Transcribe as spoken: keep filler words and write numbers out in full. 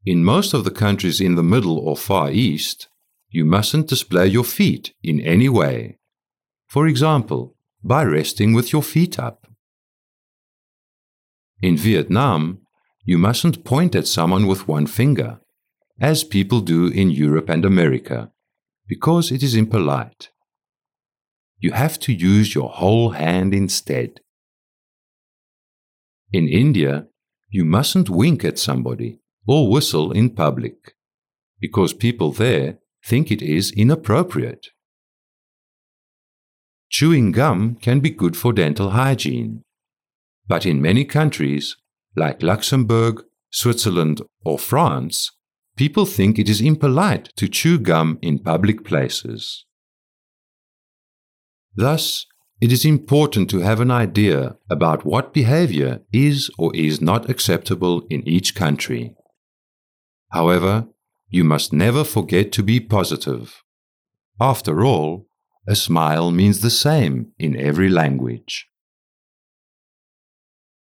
In most of the countries in the Middle or Far East, you mustn't display your feet in any way. For example, by resting with your feet up. In Vietnam, you mustn't point at someone with one finger, as people do in Europe and America, because it is impolite. You have to use your whole hand instead. In India, you mustn't wink at somebody or whistle in public, because people there think it is inappropriate. Chewing gum can be good for dental hygiene, but in many countries, like Luxembourg, Switzerland, or France, people think it is impolite to chew gum in public places. Thus, it is important to have an idea about what behavior is or is not acceptable in each country. However, you must never forget to be positive. After all, a smile means the same in every language.